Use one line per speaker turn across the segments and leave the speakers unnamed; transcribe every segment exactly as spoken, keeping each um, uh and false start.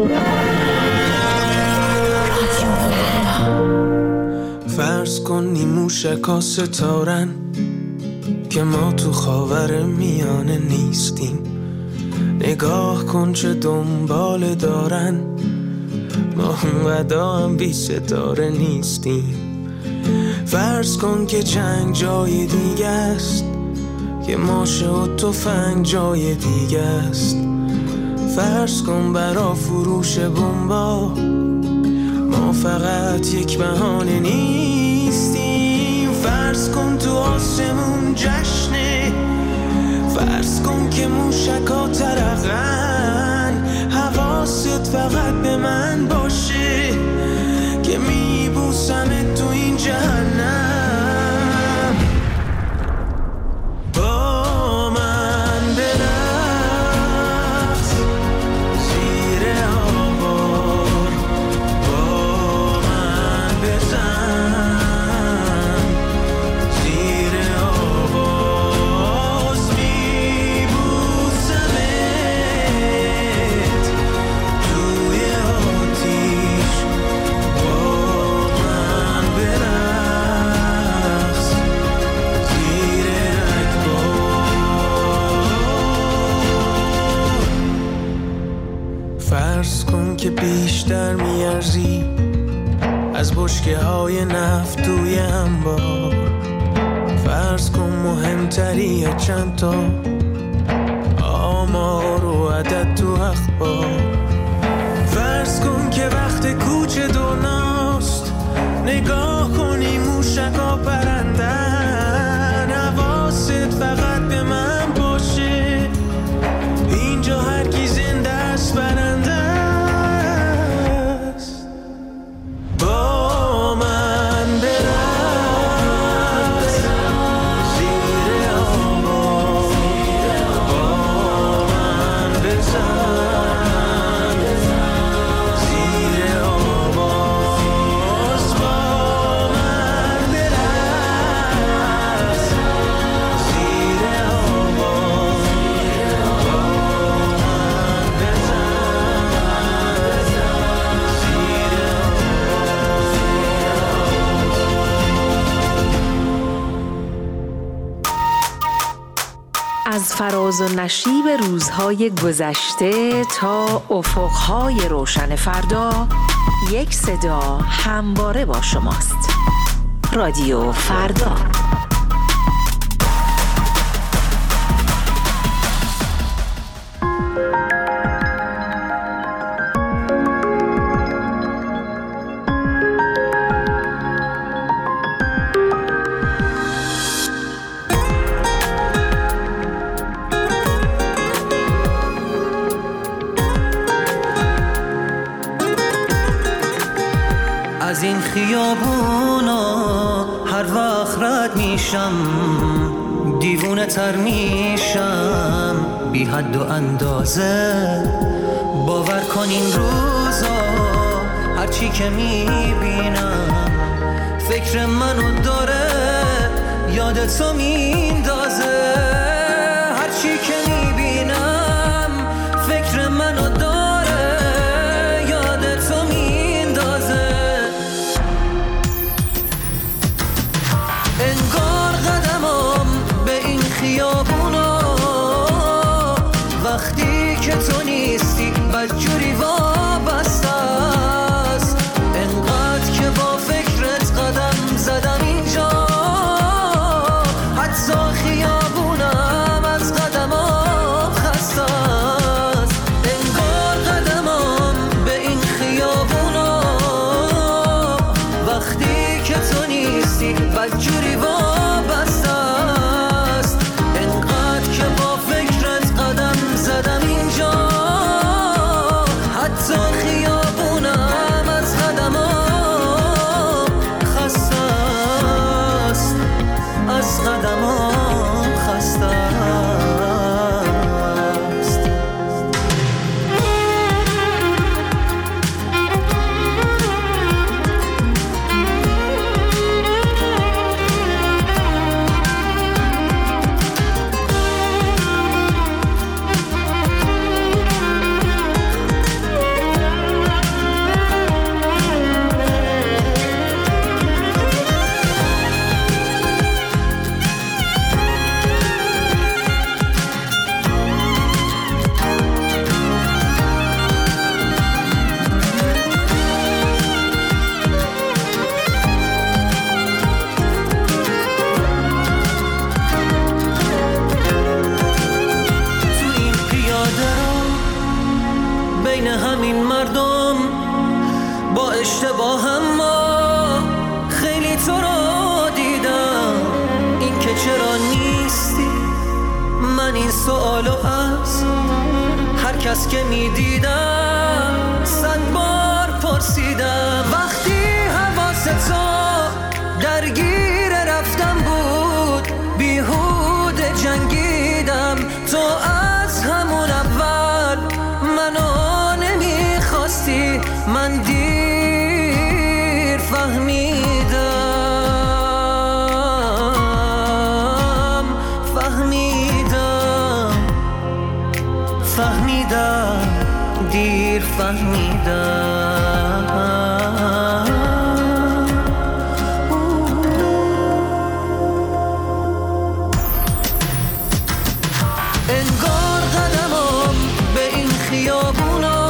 فرض کن نیموشکا ستارن که ما تو خاور میانه نیستیم. نگاه کن چه دنبال دارن، ما اونقدر هم بی ستاره نیستیم. فرض کن که جنگ جای دیگه است، که ماشه و تفنگ جای دیگه است. فرض کن برا فروش بمبا ما فقط یک بهانه نیستیم. فرض کن تو آسمون جشنه، فرض کن که موشکا ترقن. حواست فقط به من باشه که میبوسمت تو این جهنم. با من برقص زیر آوار، با من بزن زیر آواز. میبوسمت توی آتیش، با من برقص زیر اکبار. فرض کن که بیشتر میارزی از بشکه های نفت توی انبار. فرض کن مهمتری چند تا آمار و عدد تو اخبار. فرض کن که وقت کوچه دنیاست، نگاه کنی موشکا پرندن. حواست فقط به من باشه، اینجا هر کی زنده است برنده است. با من برقص زیر آوار، با من بزن زیر آواز. با من برقص زیر آوار، با من بزن زیر
از فراز و نشیب روزهای گذشته تا افقهای روشن فردا، یک صدا همواره با شماست. رادیو فردا.
از این خیابونا هر وقت رد میشم دیوونه تر میشم بی حد و اندازه. باور کن این روزا هرچی که میبینم فکر منو داره یادتو میندازه. هرچی که میبینم فکر منو داره یادتو میندازه. انگار قدمم به این خیابونا وقتی که تو نیستی بدجوری وابسته است. انقدر که با فکرت قدم زدم اینجا، حتی خیابونم از قدمم خسته است. انگار قدمم به این خیابونا وقتی که تو نیستی بدجوری وابسته است. انقدر که با فکرت قدم زدم اینجا، بین همین مردم با اشتباهم ما خیلی تو رو دیدم. این که چرا نیستی من این سوالو از هر کس که میدیدم صد بار پرسیدم. وقتی حواست تو درگیر رفتم بود بیهوده جنگیدم. تو از همون اول منو نمیخواستی، من دیر فهمیدم فهمیدم فهمیدم دیر فهمیدم. انگار قدمم به این خیابونا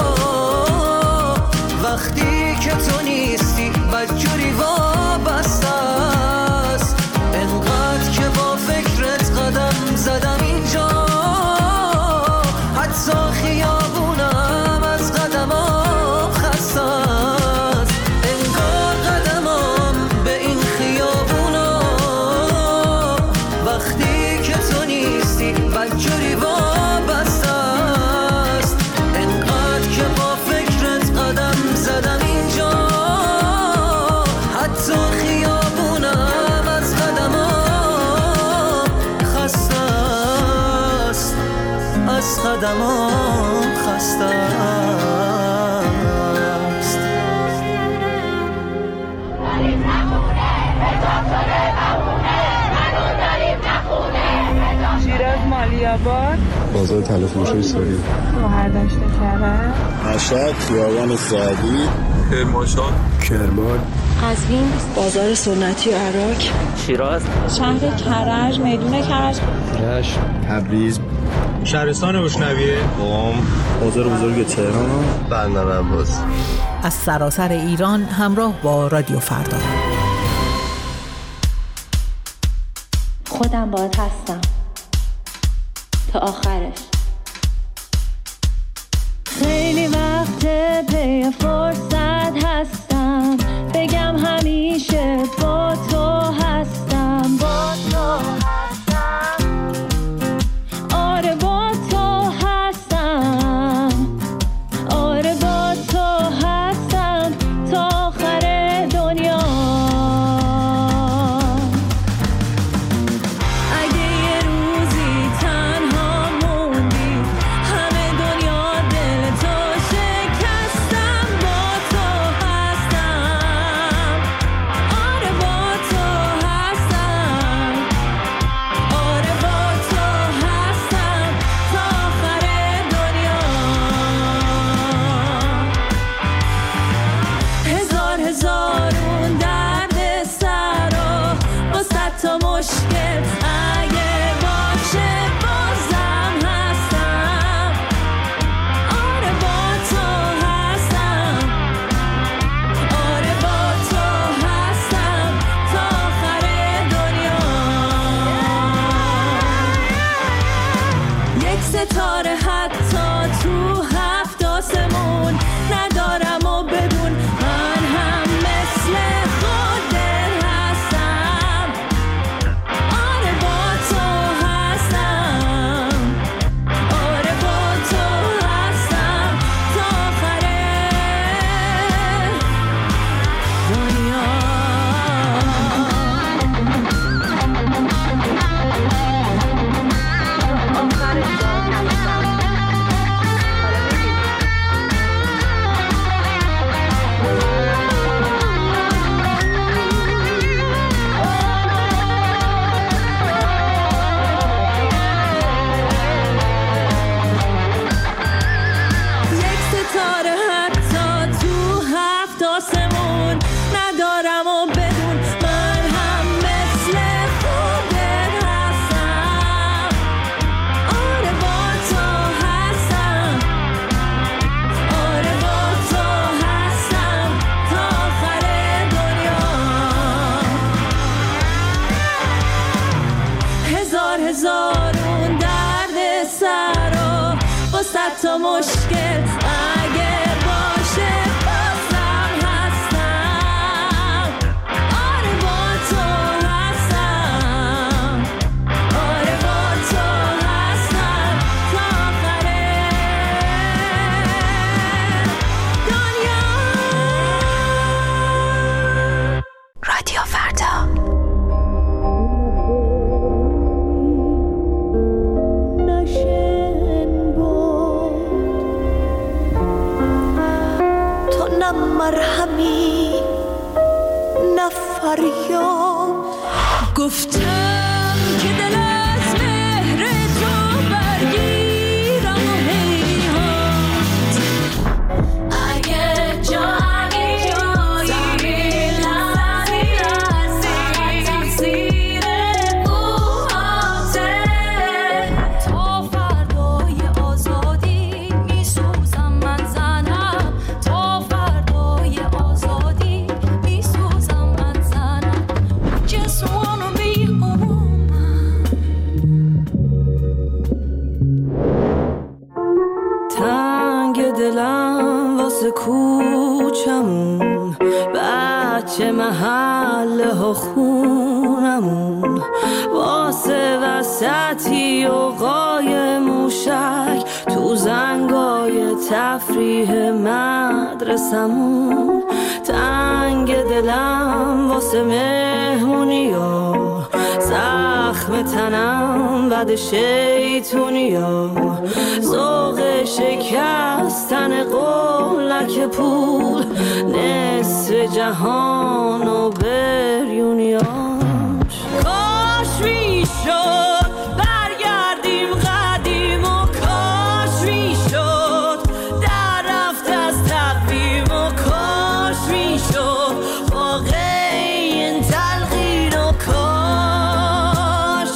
وقتی که تو نیستی بدجوری وابسته است. انقدر که با فکرت قدم زدم اینجا حتی خیابونم از قدمم خسته است. انگار قدمم به این خیابونا وقتی که تو نیستی بدجوری وابسته است. انقدر که با فکرت قدم زدم اینجا حتی خیابونم از قدمم خسته است، از قدمم خسته است. داریم نخونه اجازه نمونه منو داریم نخونه.
شیراز مالیاباد
بازار طلا فروشی سوری
شوهر داشته کرد
مشهد خیابان سعدی
کرمانشاه
کرمان
قزوین بازار سنتی و عراق
شیراز
شهر کرج میدون کرج
رشت تبریز
شهرستان روشنویه
قم بازار بزرگ تهران بندر عباس.
از سراسر ایران همراه با رادیو فردا.
خودم باهات هستم تا آخرش. خیلی وقت پی فرصت هستم بگم همیشه با تو هستم. با تو هستم آره با تو هستم آره با تو هستم تا آخر دنیا. ستاره حتی تو هفت آسمون ندارم و بدون من هم مثل خودت هستم. آره با تو هستم آره با تو هستم تا آخر دنیا. هزارون درد سر و با صد تا مشکل اگه
مرهمی نه فریاد. گفتم که دل از مهر تو برگیرم و هیهات اگه جایی جایی لحظی هستی تقصیر موهاته. تا فردای آزادی میسوزم من زنم، تا فردای آزادی میسوزم من زنم. Just wanna be a woman. تنگ دلم واسه کوچمون، بچه محله ها خونمون، واسه وسطی و قای موشک تو زنگای تفریح مدرسمون. تنگ دلم واسه مهمونیا، زخم تنم بد شیطونیا، ذوق شکستن قولک پول، نصف جهان و بریونیاش. کاش میشد برگردیم قدیم و کاش میشد در رفت از تقویم و کاش میشد واقع این تلقین و کاش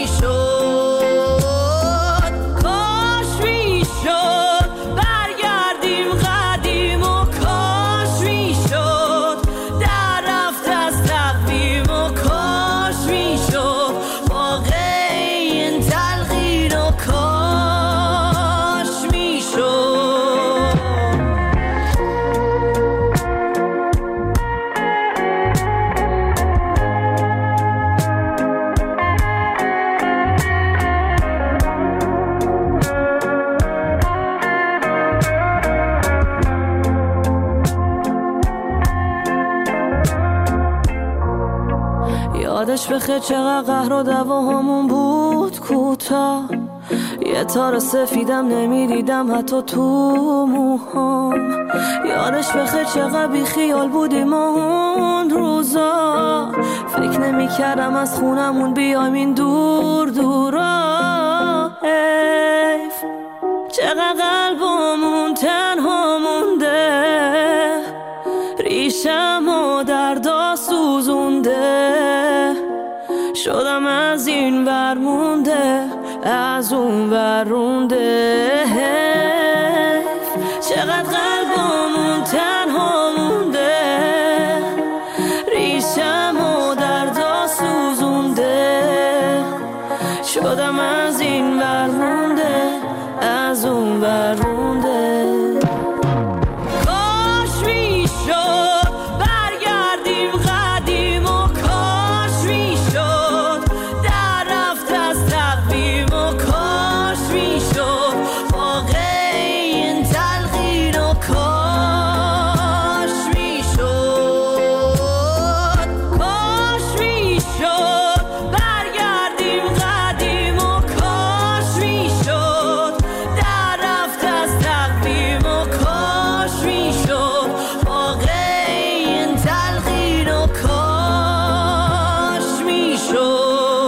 میشد. کاش میشد برگردیم قدیم و کاش میشد در رفت از تقویم و کاش میشد واقع این تلقین و کاش میشد. یادش بخیر چقدر قهر و دعواهامون بود کوتاه، یه تار سفیدم نمیدیدم حتی تو موهام. یادش بخیر چقدر بی خیال بودیم اون روزا، فکر نمی کردم از خونمون بیایم این دور دورا. حیف چقدر قلبمون تنها مونده، ریشم و دردا سوزونده، شدم از این ور مونده از اون ور رونده. چقدر قلبمون تنها مونده، ریشم و دردا سوزونده، شدم از این ور مونده از اون ور رونده. کاش میشد برگردیم قدیم و کاش میشد در رفت از تقویم و کاش میشد واقع این تلقین و کاش میشد. کاش میشد برگردیم قدیم و کاش میشد در رفت از تقویم و کاش میشد واقع این تلقین و کاش میشد.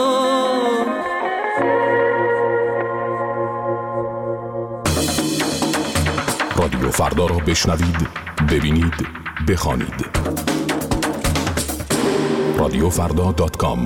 رادیو فردا را بشنوید، ببینید، بخوانید. رادیو فردا دات کام.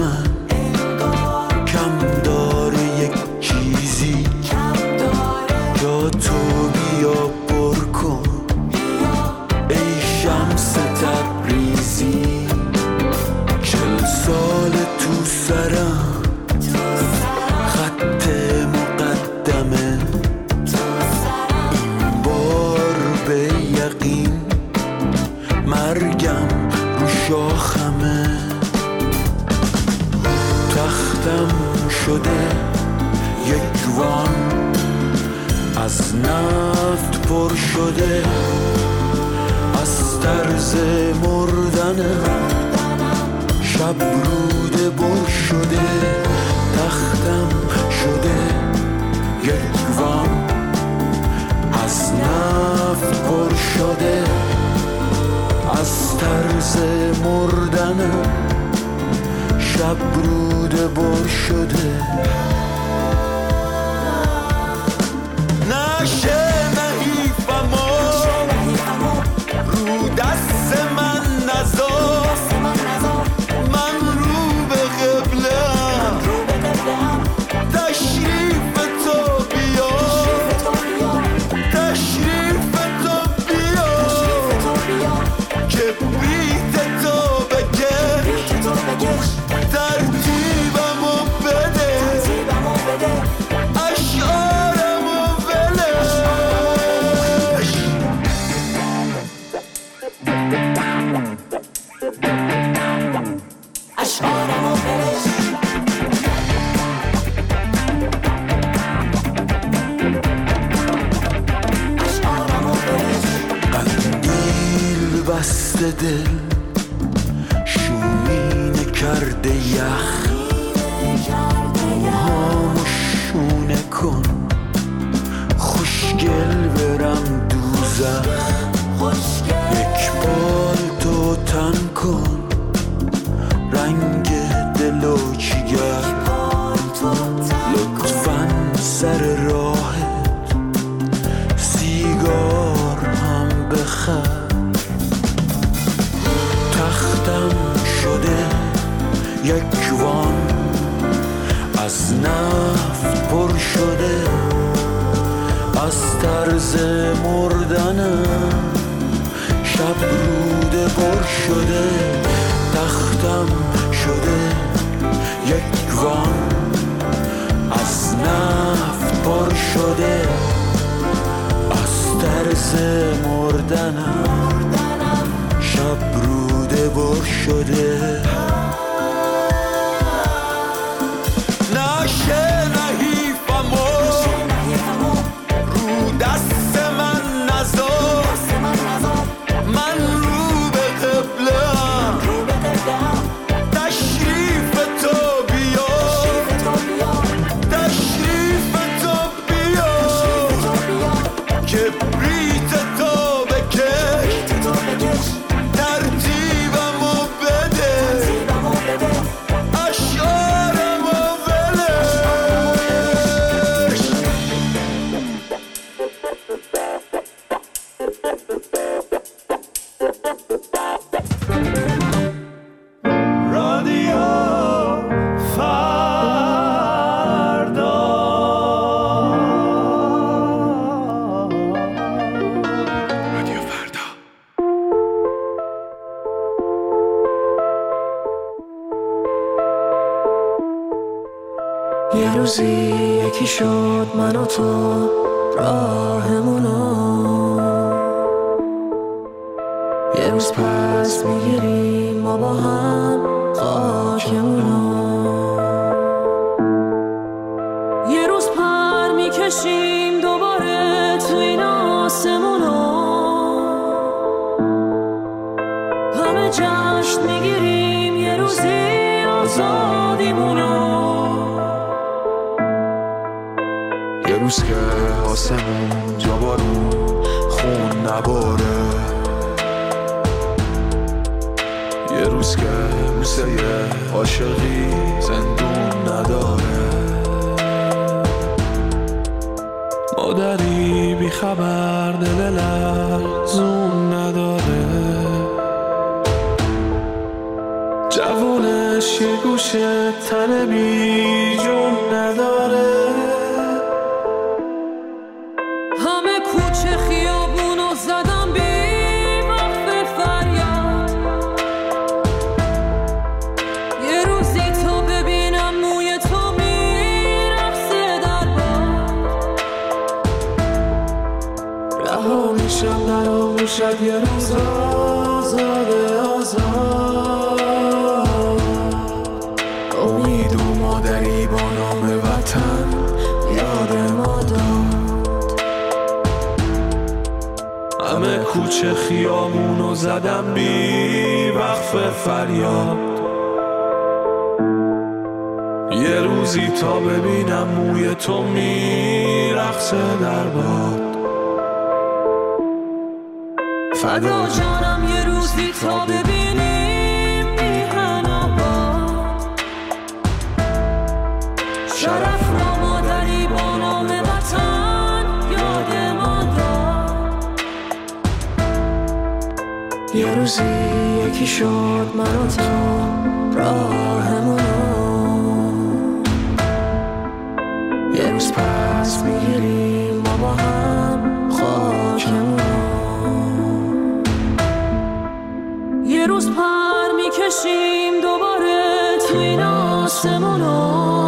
من کم داره یک چیزی جا تو بیا پر کن ای شمس تبریزی چل سال تو سرم خط مقدمه این بار به یقین مرگم رو شاخمه تختم شده یک وان از نفت پر شده از طرز مردنم شب روده بر شده تختم شده یک وان از نفت پر شده از طرز مردنم شب روده بر شده نشه نحیفمو رو دست من نذار من رو به قبله‌ام تشریف تو بیا تشریف تو بیا کبریت تو بکش ترتیبمو بده اشعارمو ولش اشعارمو ولش اشعارمو ولش قندیل بسته دل شومینه کرده یخ موهامو شونه کن خوشگل برم دوزخ یک بار تو تن کن رنگ دل و جگر لطفاً سر راهت سیگار هم بخر تختم شده یک وان از نفت پر شده از طرز مردنم شب روده پر شده تختم شده یک وان از نفت پر شده از طرز مردنم شب روده پر شده نشه نحیفمو رو دست من نذار من رو به قبله‌ام تشریف تو بیا تشریف تو بیا کبریت تو بکش ترتیبمو بده اشعارمو ولش رادیو فردا رادیو فردا
یه روزی یکی شد من و تو راهمونو یه روز پس میگیریم ما با هم خاکمونو یه روز پر میکشیم دوباره تو این آسمونو همه جشن میگیریم یه روزی آزادیمونو
یه روز که آسمون جا بارون خون نباره یه روز که موسه عاشقی زندون نداره مادری بی خبر دل لرزون نداره جوونش که گوشه تن بی جون نداره.
همه کوچه خیابونو زدم بی وقف فریاد. یه روزی تا ببینم موی تو میرقصه در باد.
رها میشم در آغوشت یه روز آزاده آزاد. امید و مادری با نام وطن یاد ما داد. همه کوچه خیابونو زدم بی وقف فریاد. یه روزی تا ببینم موی تو میرقصه در باد.
فدا جانم یه روزی تا ببینیم میهن آباد. شرف را مادری با نام وطن یاد ما داد.
یه روزی یکی شد من و تو راهمونو. یه روز پس میگیریم ما با هم خاکمونو.
یه روز پر میکشیم دوباره تو این آسمونو.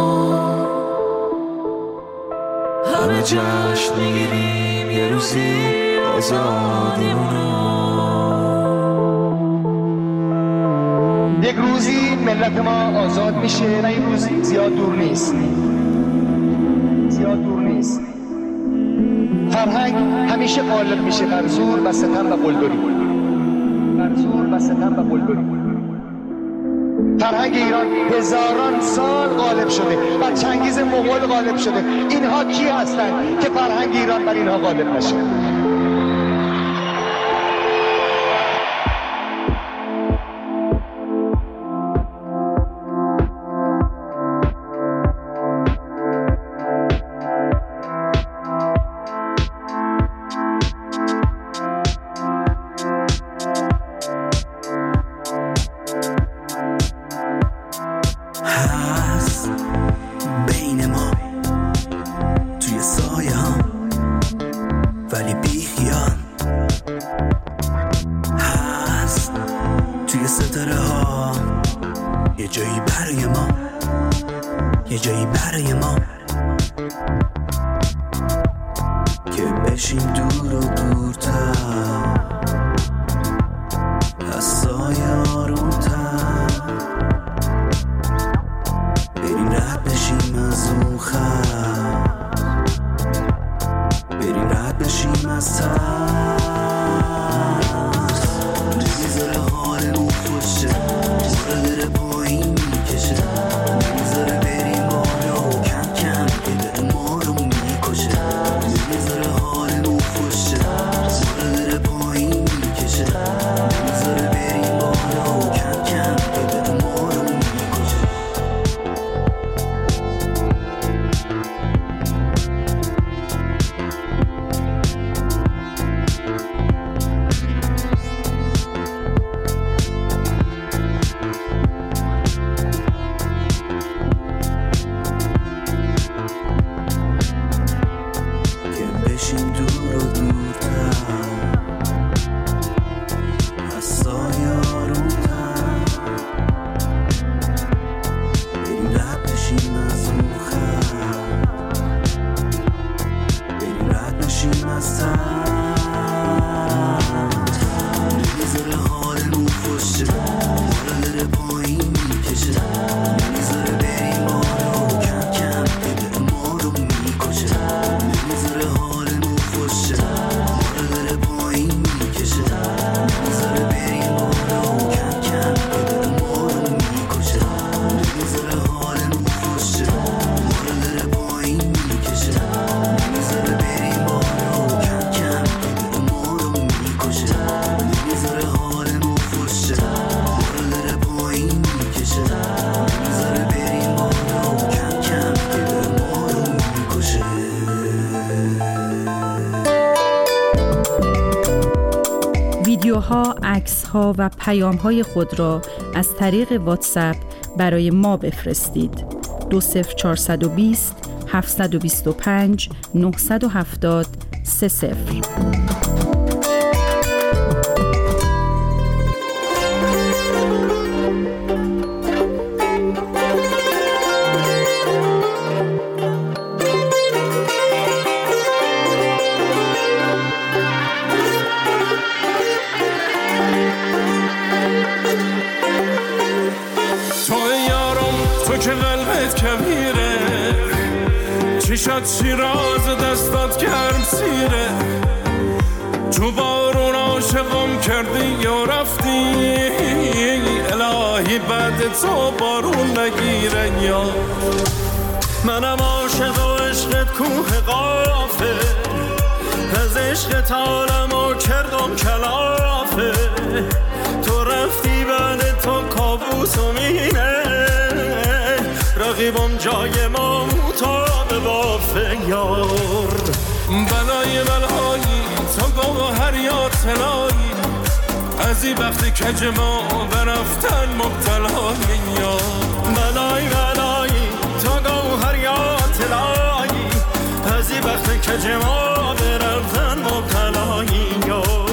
همه جشن میگیریم یه روزی آزادیمونو.
یک روزی ملت ما آزاد میشه و این روزی زیاد دور نیست. زیاد دور نیست. فرهنگ همیشه غالب میشه بر زور و ستم و قلدری. بر زور و ستم و قلدری. فرهنگ ایران هزاران سال غالب شده، بر چنگیز مغول غالب شده. اینها کی هستند که فرهنگ ایران بر اینها غالب نشه؟
ویدیوها، عکس‌ها و پیام‌های خود را از طریق واتساپ برای ما بفرستید. دو صفر چهارصد و بیست هفتصد و بیست و پنج نهصد و هفتاد سه صفر.
چشات شیراز دستات گرم سیره، تو بارون عاشقم کردی یا رفتی، الهی بعد تو بارون نگیره. یا منم عاشق و عشقت کوه قافه، از عشقت عالمو کردم کلافه، تو رفتی بعد تو کابوس و مینه، رقیبم جای ما مطابه بافه. یار بلای بلایی تا گوهر یا طلایی، از این وقتی کج ما برفتن مبتلای. یا بلای بلایی تا گوهر یا طلایی، از این وقتی کج ما برفتن مبتلای. یار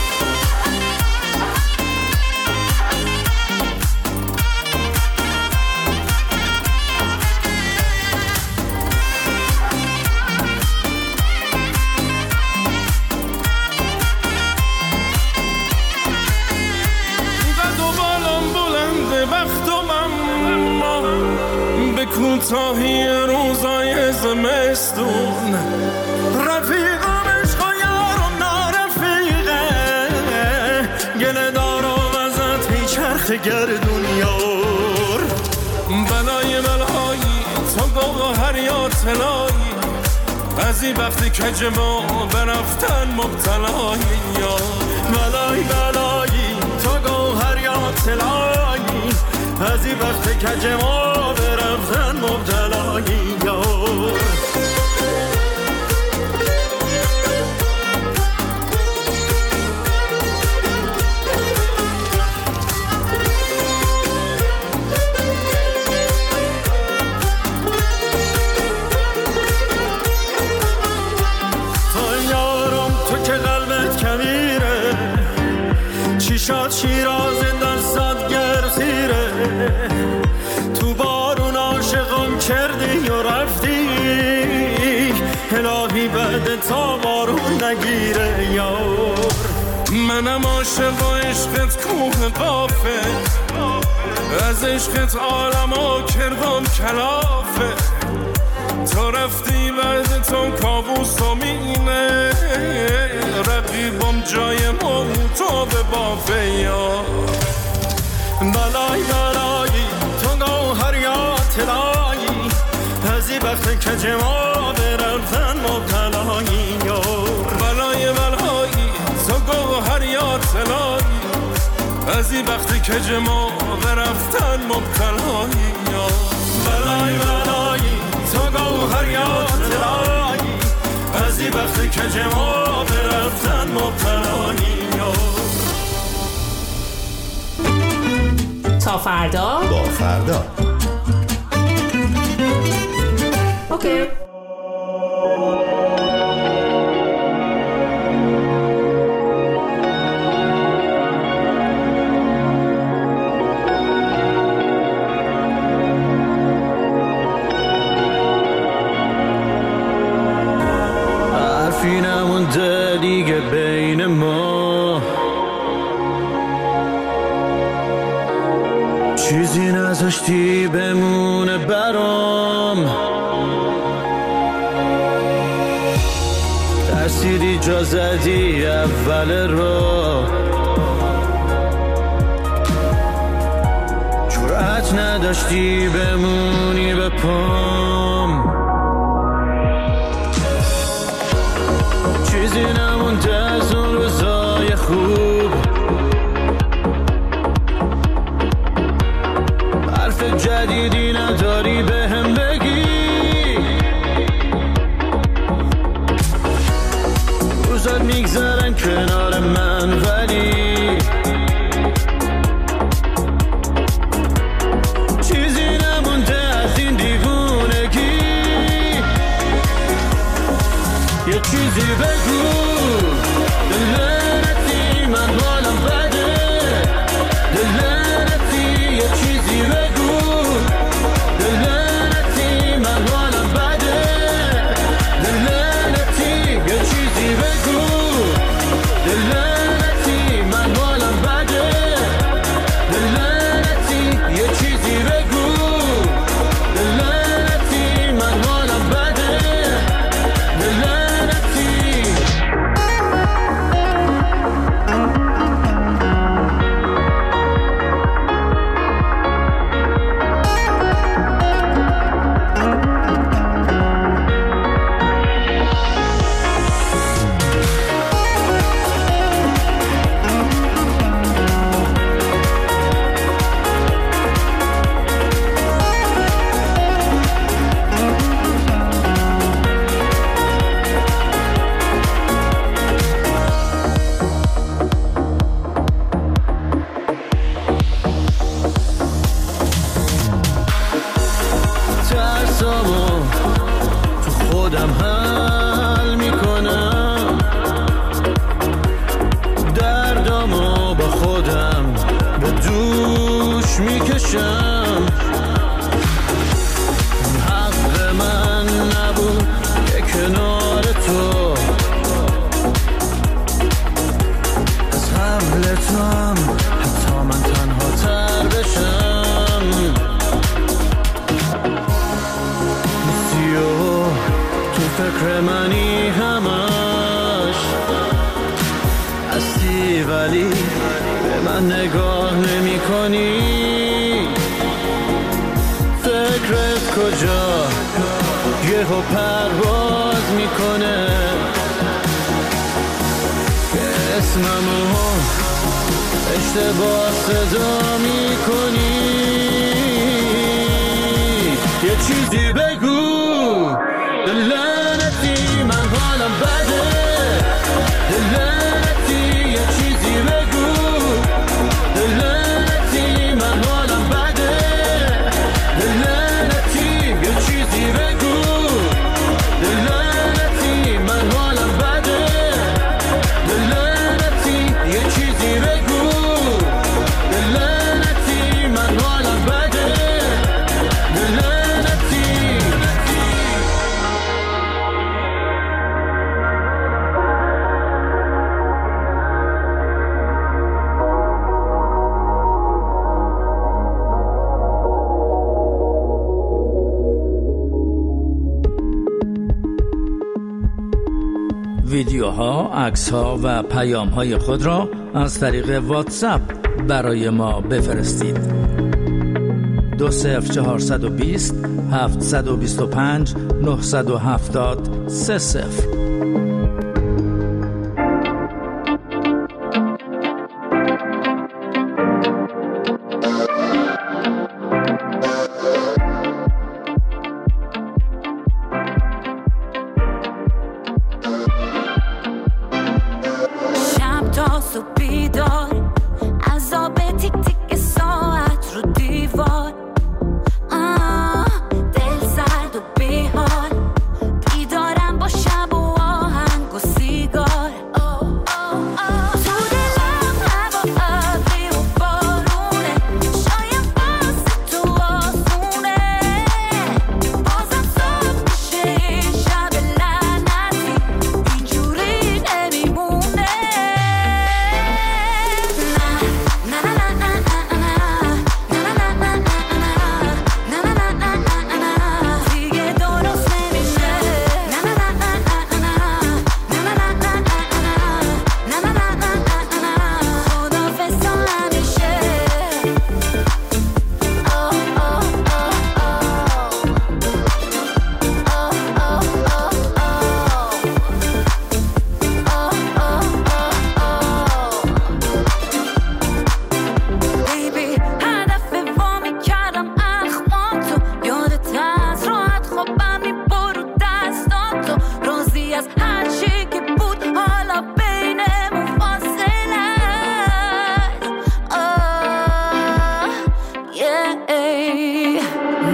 کوتاهی روزای زمستون، رفیقم عشق و یارم نارفیقه، گله دارم ازت هی چرخ گردون. یار بلای بلایی تا گوهر یا طلایی، از این وقتی کج ما برفتن مبتلای. یار بلای بلایی تا گوهر یا طلایی، از این وقت کج ما برفتن مبتلایی. یار تو یارم تو که قلبت کبیره، چیشات شیراز دستات گرزیره، تو بارون عاشقم کردی و رفتی، الهی بعد تا بارون نگیره. یار منم عاشق و عشقت کوه قافه، از عشقت عالمو کردم کلافه، تو رفتی بعد تو کابوس و مینه، رقیبم جای ما تو به بافه. یا بلای بلایی تو گوهر یا طلایی، از این وقت کج ما برفتن مبتلایی. یا بلای بلایی تو گوهر یا طلایی، از این وقت کج ما برفتن مبتلایی. یا بلای بلایی تو گوهر یا طلایی، از این وقت کج ما برفتن مبتلایی.
تا فردا
با فردا.
اوکی.
حرفی نمونده دیگه بین ما، چیزی نذاشتی بمونه برام، ترسیدی جا زدی اول را، جرأت نداشتی بمونی به پام، چیزی نمونده از اون روزای خوب، حرف جدیدی نداری بهم بگی، روزات میگذرن کنار من ولی چیزی بگو دلنتی من حالم بده دلنتی یه چیزی بگو دلنتی من حالم بده دلنتی یه چیزی بگو دلنتی من حالم بده دلنتی یه چیزی بگو دلنتی من حالم بده دلنتی ترسامو تو خودم حل میکنم دردامو با خودم به دوش میکشم حق من نبود که کنار تو از حمل تو هم حتی من تنها تر بشم تو فکر منی همش هستی ولی به من نگاه نمی کنی فکرت کجا یهو پرواز میکنه که اسممو اشتباه صدا میکنی یه چیزی بگو دلنتی من حالم بده دلنتی یه چیزی بگو دلنتی من حالم بده دلنتی یه چیزی بگو دلنتی من حالم بده دلنتی یه چیزی بگو دلنتی من حالم بده دلنتی
ویدیوها، عکس‌ها و پیام‌های خود را از طریق واتساپ برای ما بفرستید. دو صفر چهارصد و بیست هفتصد و بیست و پنج نهصد و هفتاد سه صفر.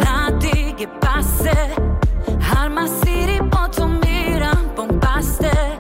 دیگه بسته، هر مسیری با تو میرم بوم بسته.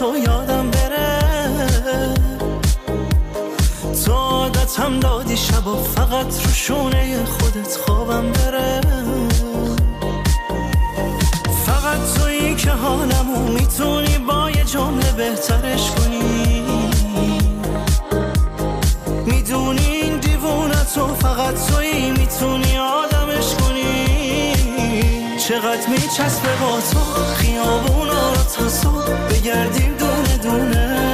تو یادم بره. تو عادتم دادی شبا فقط رو شونه خودت خوابم بره. فقط تویی که حالمو میتونی با یه جمله بهترش کنی. میدونی این دیوونه تو فقط تویی میتونی آدمش کنی. چقدر میچسبه با تو خیابونا رو تا صبح بگردیم دونه دونه.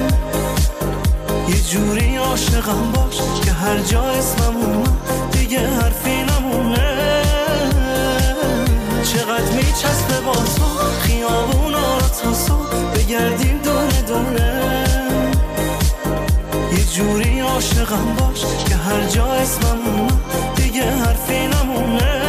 یه جوری عاشقم باش که هر جا اسمم اومد دیگه حرفی نمونه. چقدر میچسبه با تو خیابونا رو تا صبح بگردیم دونه دونه. یه جوری عاشقم باش که هر جا اسمم اومد دیگه حرفی نمونه.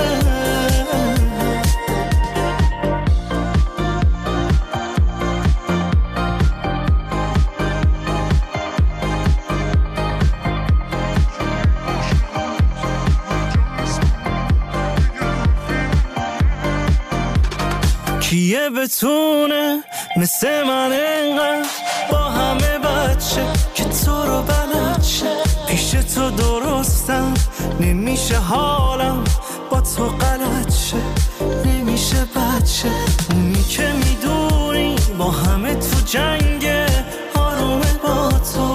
کیه بتونه مثل من اینقدر با همه بچه که تو رو بلد شه. پیش تو درستم نمیشه حالم با تو غلط شه. نمیشه بچه اونی که میدونی با همه تو جنگه آرومه با تو.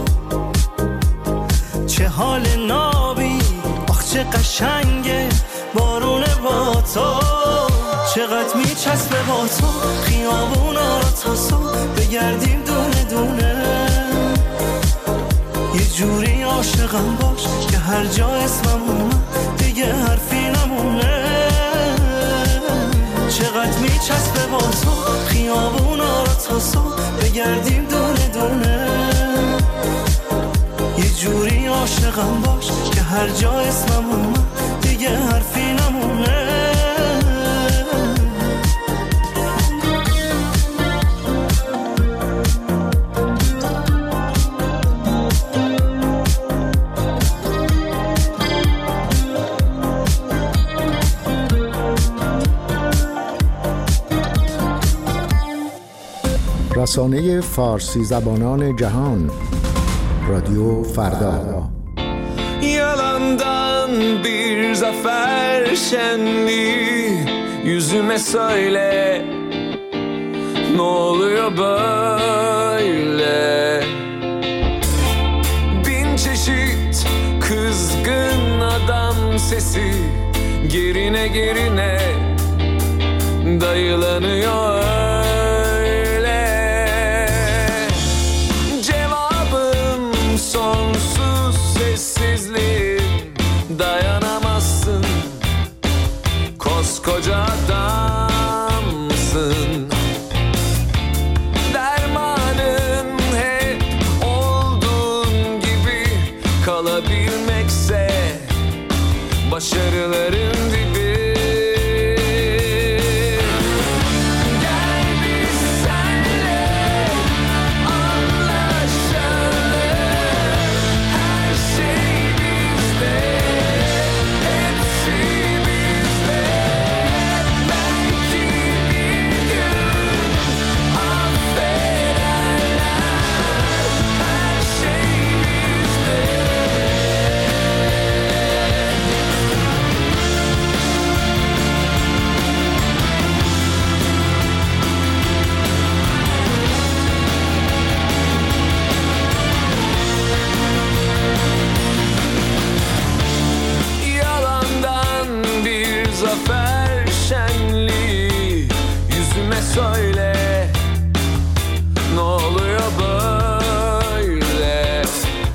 چه حال نابی آخ چه قشنگه بارونه با تو. چقدر میچسبه با تو خیابونا رو تا صبح بگردیم دونه دونه. یه جوری عاشقم باش که هر جا اسمم اومد دیگه حرفی نمونه. چقدر میچسبه با تو خیابونا رو تا صبح بگردیم دونه دونه. یه جوری عاشقم باش که هر جا اسمم اومد دیگه حرفی نمونه.
رسانه فارسی زبانان jahon رادیو فردا.
Yalandan bir zafer şenliği yüzüme söyle, ne oluyor böyle? Bin çeşit kızgın adam sesi gerine gerine dayılanıyor. Sonsuz sessizliğin dayanamazsın. Koskoca adamsın. Dermanın hep olduğun gibi kalabilmekse başarıların dibi. Söyle, ne oluyor böyle?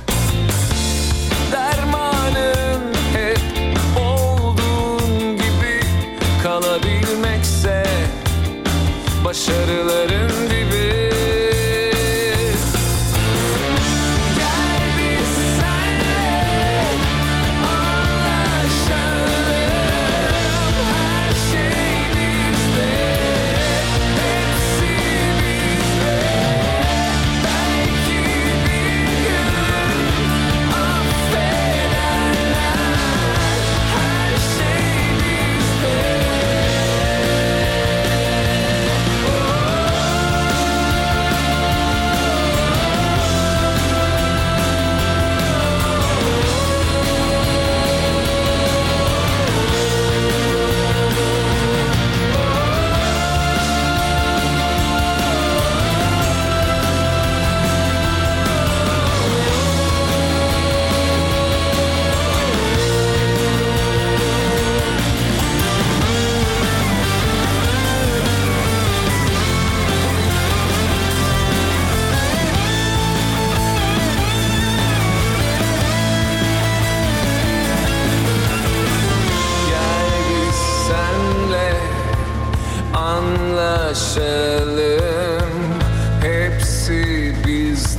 Dermanın hep olduğun gibi kalabilmekse başarıların dibi.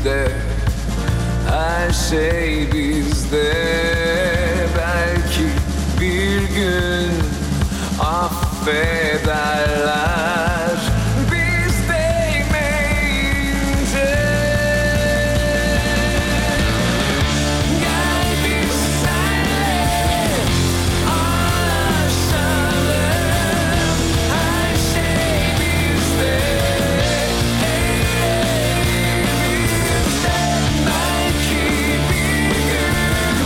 bizde, her şey bizde. Belki bir gün affederler biz değmeyince. Gel biz senle anlaşalım, her şey bizde, elimizde. Belki bir gün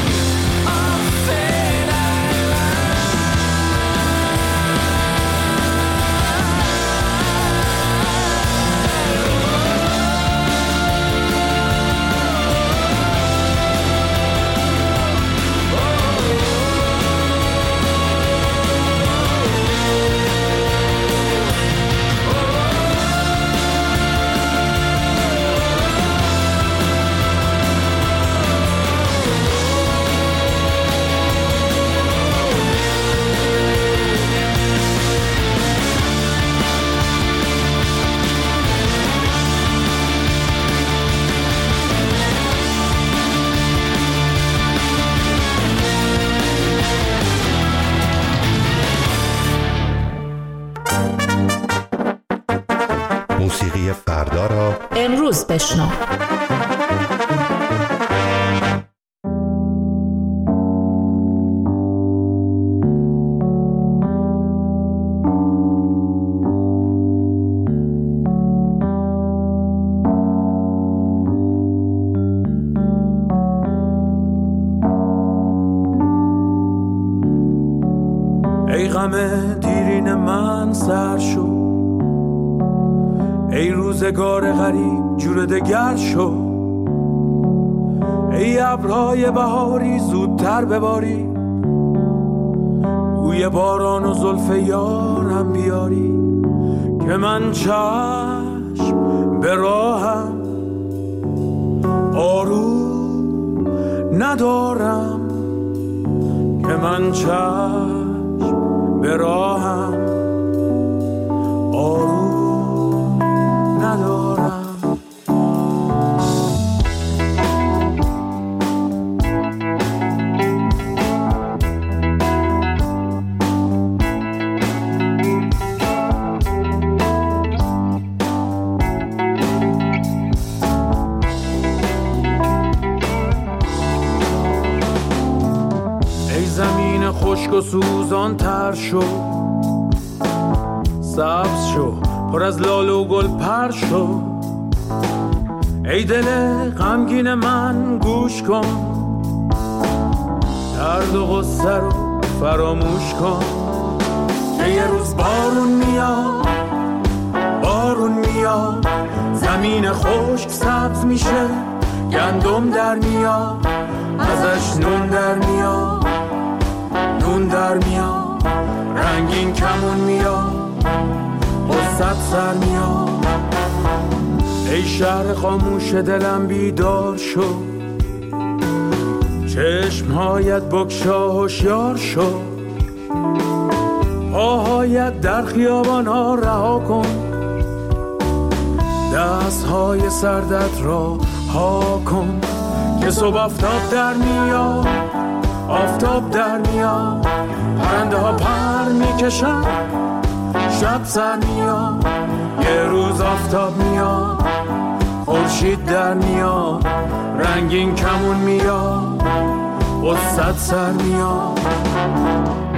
موسیقی فردا را
امروز بشنو.
ای غم دیرین من سر شو، ای روزگار غریب جور دگر شو، ای ابرهای بهاری زودتر بباری، بوی باران و زلف یارم بیاری، که من چشم به راهم آروم ندارم، که من چشم به راهم آروم ندارم. ای زمین خشک و سوزان تر شو، سبز شو پر از لاله و گل پر شو، ای دل غمگین من گوش کن، درد و غصه رو فراموش کن. ای یه روز بارون میاد، بارون میاد، زمین خشک سبز میشه، گندم در میاد، ازش نون در میاد، نون در میاد، رنگین کمون میاد، غصت سر میاد. ای شهر خاموش دلم بیدار شو، چشمهایت بگشا هوشیار شو، پاهایت در خیابان ها رها کن، دستهای سردت را ها کن، که صبح آفتاب در میاد، آفتاب در میاد، پرنده ها پر میکشن، شب سر میاد، یه روز آفتاب میاد، خورشید در میاد، رنگین کمون میاد، غصت سر میاد.